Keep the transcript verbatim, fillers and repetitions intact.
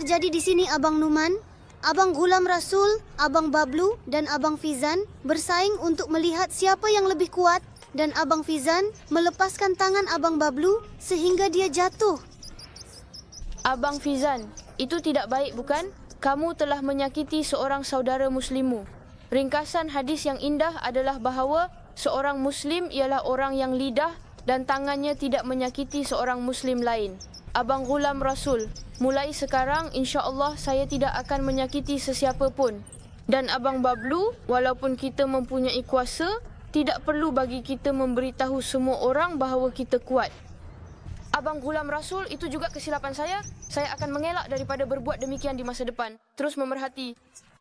terjadi di sini, Abang Numan? Abang Ghulam Rasul, Abang Bablu dan Abang Fizan bersaing untuk melihat siapa yang lebih kuat dan Abang Fizan melepaskan tangan Abang Bablu sehingga dia jatuh. Abang Fizan, itu tidak baik bukan? Kamu telah menyakiti seorang saudara muslimmu. Ringkasan hadis yang indah adalah bahawa seorang muslim ialah orang yang lidah dan tangannya tidak menyakiti seorang muslim lain. Abang Ghulam Rasul, mulai sekarang insya-Allah saya tidak akan menyakiti sesiapa pun. Dan Abang Bablu, walaupun kita mempunyai kuasa, tidak perlu bagi kita memberitahu semua orang bahawa kita kuat. Abang Ghulam Rasul, itu juga kesilapan saya. Saya akan mengelak daripada berbuat demikian di masa depan. Terus memerhati.